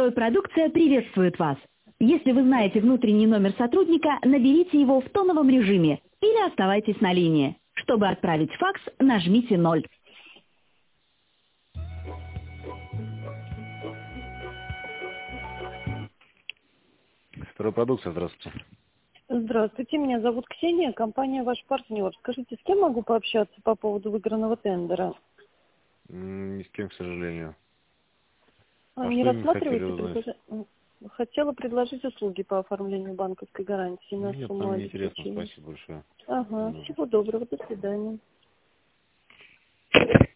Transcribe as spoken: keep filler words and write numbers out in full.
Стройпродукция приветствует вас. Если вы знаете внутренний номер сотрудника, наберите его в тоновом режиме или оставайтесь на линии. Чтобы отправить факс, нажмите ноль. Стройпродукция, здравствуйте. Здравствуйте, меня зовут Ксения, компания «Ваш партнер». Скажите, с кем могу пообщаться по поводу выигранного тендера? М, Ни с кем, к сожалению. А, А не что именно хотели рассматриваете узнать? предложение? Хотела предложить услуги по оформлению банковской гарантии на Нет, сумму нам не интересно, обеспечения. спасибо большое. Не Ага, нужно. всего доброго, до свидания.